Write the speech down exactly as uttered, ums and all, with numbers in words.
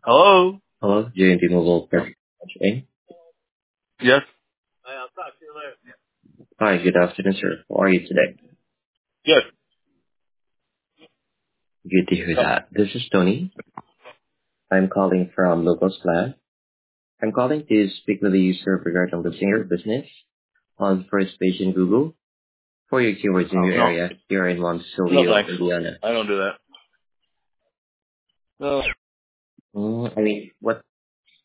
Hello? Hello, J and T Mobile Press Inc. Yes? Hi, good afternoon, sir. How are you today? Yes. Good to hear that. This is Tony. I'm calling from Locals Lab. I'm calling to speak with the user regarding the singer business on first page in Google for your keywords in Oh, your no. area here in No Montecillo, thanks. Indiana. I don't do that. No. Mm, I mean, what